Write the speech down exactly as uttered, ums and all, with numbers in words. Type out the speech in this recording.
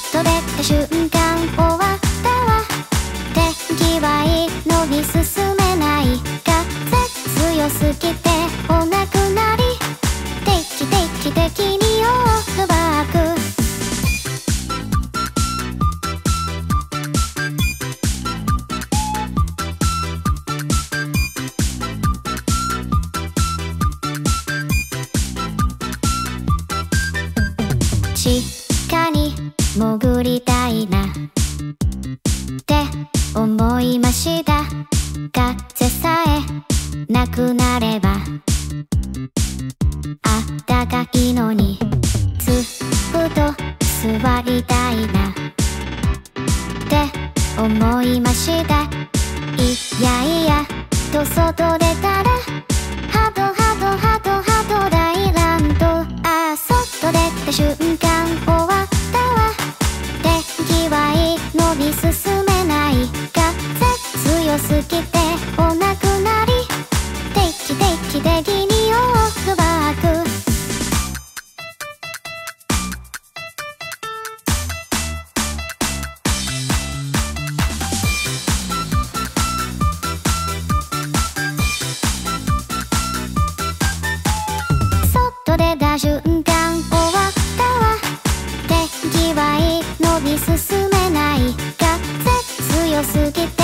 と出た瞬間終わったわ。天気はいいのに進めない。風強すぎて来なくなり、定期定期的にオールバック。地下に潜りたいなって思いました。風さえなくなればあったかいのに、ずっと座りたいなって思いました。いやいやと外出たらハトハトハトハト大乱闘。ああ外出た瞬間終わったわ。天気はいいのに進めない。風強すぎて来なくなり、定期定期的にオールバック。外出た瞬間終わったわ。天気はいいのに進めない。風強すぎて